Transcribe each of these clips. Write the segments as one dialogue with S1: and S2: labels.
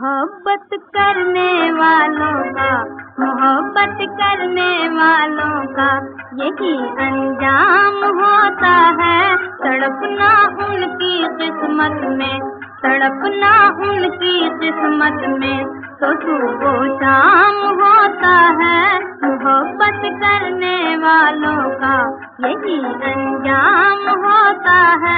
S1: मोहब्बत करने वालों का, मोहब्बत करने वालों का यही अंजाम होता है। तड़पना उनकी किस्मत में, तड़पना उनकी किस्मत में तो सुबह शाम होता है। मोहब्बत करने वालों का यही अंजाम होता है।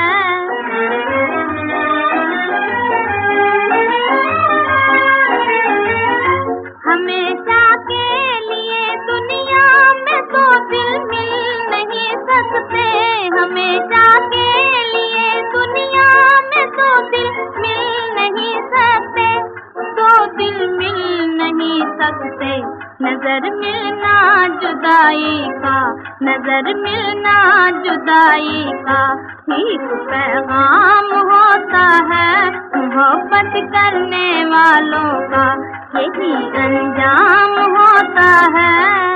S1: हमेशा के लिए दुनिया में तो दिल मिल नहीं सकते, हमेशा के लिए दुनिया में तो दिल मिल नहीं सकते, तो दिल मिल नहीं सकते। नजर मिलना जुदाई का, नजर मिलना जुदाई का ठीक पैगाम होता है। मोहब्बत करने वालों का यही अंजाम होता है।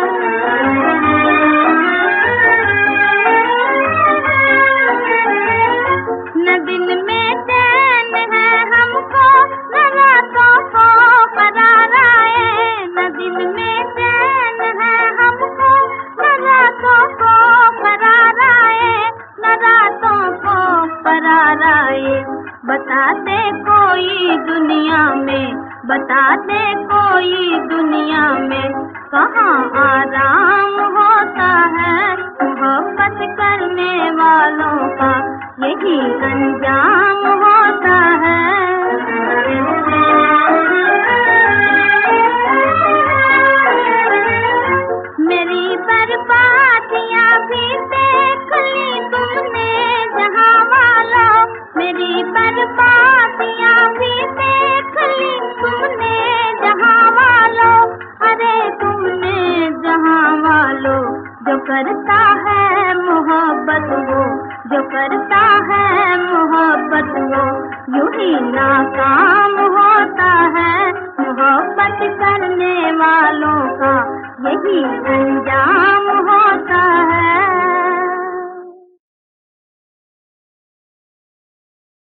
S1: न दिन में चैन है हमको, न रातों को करार आए, न दिन में चैन है हमको, न रातों को करार आए, न रातों को करार आए। बता दे कोई दुनिया में, बता दे कोई दुनिया में कहाँ आराम होता है। मोहब्बत करने वालों का यही अंजाम होता है। मेरी बर्बादियाँ भी देख ली तुमने जहाँ वाला, मेरी बर्बादियाँ भी देख ली तुमने जहाँ वालो, अरे तुमने जहाँ वालो। जो करता है मोहब्बत वो, जो करता है मोहब्बत वो यूं ही नाकाम होता है। मोहब्बत करने वालों का यही